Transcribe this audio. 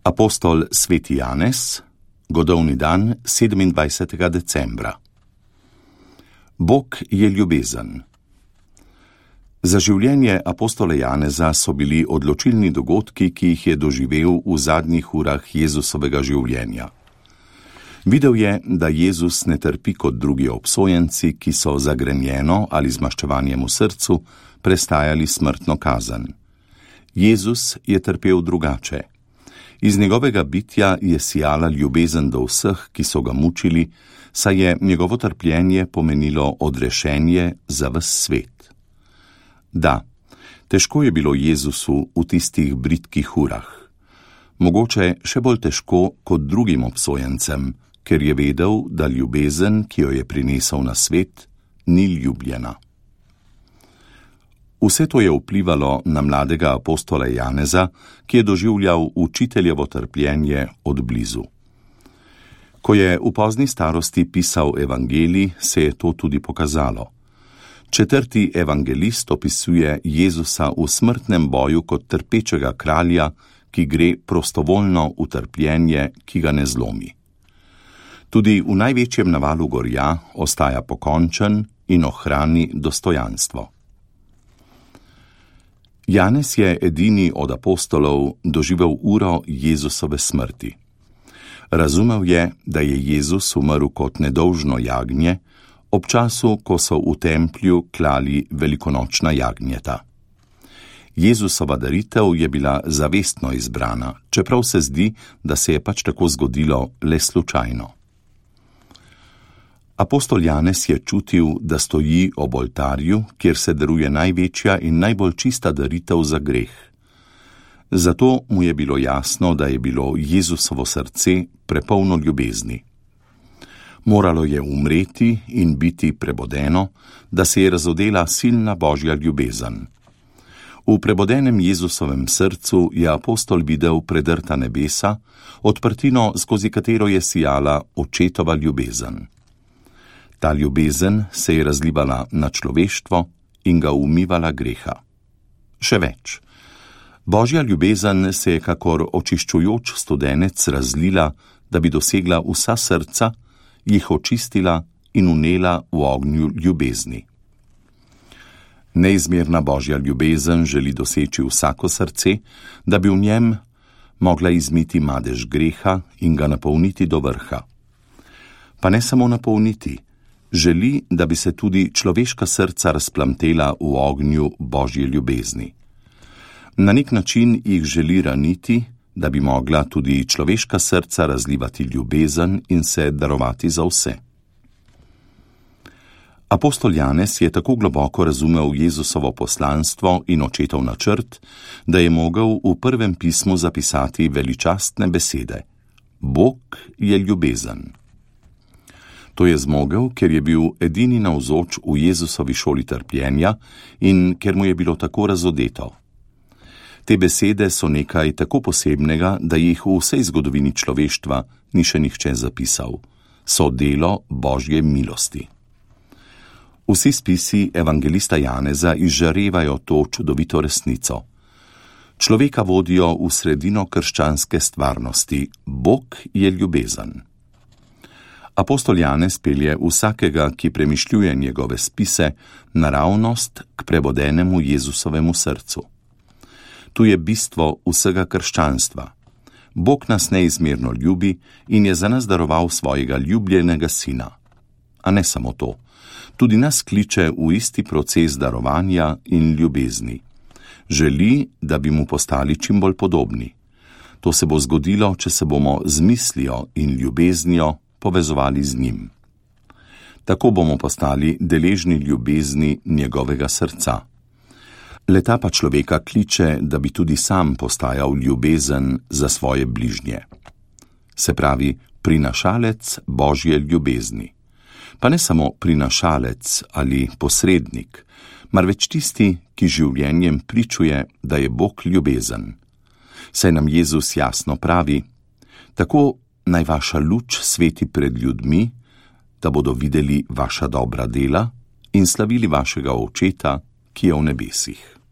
Apostol sveti Janez, godovni dan 27. decembra. Bog je ljubezen. Za življenje apostola Janeza so bili odločilni dogodki, ki jih je doživel v zadnjih urah Jezusovega življenja. Videl je, da Jezus ne trpi kot drugi obsojenci, ki so zagrenjeno ali z maščevanjem v srcu prestajali smrtno kazen. Jezus je trpel drugače. Iz njegovega bitja je sijala ljubezen do vseh, ki so ga mučili, saj je njegovo trpljenje pomenilo odrešenje za ves svet. Da, težko je bilo Jezusu v tistih bridkih urah. Mogoče še bolj težko kot drugim obsojencem, ker je vedel, da ljubezen, ki jo je prinesel na svet, ni ljubljena. Vse to je vplivalo na mladega apostola Janeza, ki je doživljal učiteljevo trpljenje od blizu. Ko je v pozni starosti pisal evangelij, se je to tudi pokazalo. 4. evangelist opisuje Jezusa v smrtnem boju kot trpečega kralja, ki gre prostovoljno v trpljenje, ki ga ne zlomi. Tudi v največjem navalu gorja ostaja pokončen in ohrani dostojanstvo. Janez je edini od apostolov doživel uro Jezusove smrti. Razumel je, da je Jezus umrl kot nedolžno jagnje, ob času, ko so v templju klali velikonočna jagnjeta. Jezusova daritev je bila zavestno izbrana, čeprav se zdi, da se je pač tako zgodilo le slučajno. Apostol Janez je čutil, da stoji ob oltarju, kjer se daruje največja in najbolj čista daritev za greh. Zato mu je bilo jasno, da je bilo Jezusovo srce prepolno ljubezni. Moralo je umreti in biti prebodeno, da se je razodela silna božja ljubezen. V prebodenem Jezusovem srcu je apostol videl predrta nebesa, odprtino, skozi katero je sijala očetova ljubezen. Ta ljubezen se je razlivala na človeštvo in ga umivala greha. Še več. Božja ljubezen se je kakor očiščujoč studenec razlila, da bi dosegla vsa srca, jih očistila in unela v ognju ljubezni. Neizmerna božja ljubezen želi doseči vsako srce, da bi v njem mogla izmiti madež greha in ga napolniti do vrha. Pa ne samo napolniti, želi, da bi se tudi človeška srca razplamtela v ognju božje ljubezni. Na nek način jih želi raniti, da bi mogla tudi človeška srca razlivati ljubezen in se darovati za vse. Apostol Janez je tako globoko razumel Jezusovo poslanstvo in očetov načrt, da je mogel v prvem pismu zapisati veličastne besede: Bog je ljubezen. To je zmogel, ker je bil edini navzoč v Jezusovi šoli trpljenja in ker mu je bilo tako razodeto. Te besede so nekaj tako posebnega, da jih v vsej zgodovini človeštva ni še nihče zapisal. So delo Božje milosti. Vsi spisi evangelista Janeza izžarevajo to čudovito resnico. Človeka vodijo v sredino krščanske stvarnosti. Bog je ljubezen. Apostol Janez pelje vsakega, ki premišljuje njegove spise, naravnost k prebodenemu Jezusovemu srcu. Tu je bistvo vsega krščanstva. Bog nas neizmerno ljubi in je za nas daroval svojega ljubljenega sina. A ne samo to. Tudi nas kliče v isti proces darovanja in ljubezni. Želi, da bi mu postali čim bolj podobni. To se bo zgodilo, če se bomo z mislijo in ljubeznijo povezovali z njim. Tako bomo postali deležni ljubezni njegovega srca. Leta pa človeka kliče, da bi tudi sam postajal ljubezen za svoje bližnje. Se pravi, prinašalec božje ljubezni. Pa ne samo prinašalec ali posrednik, marveč tisti, ki življenjem pričuje, da je Bog ljubezen. Saj nam Jezus jasno pravi: tako naj vaša luč sveti pred ljudmi, da bodo videli vaša dobra dela in slavili vašega Očeta, ki je v nebesih.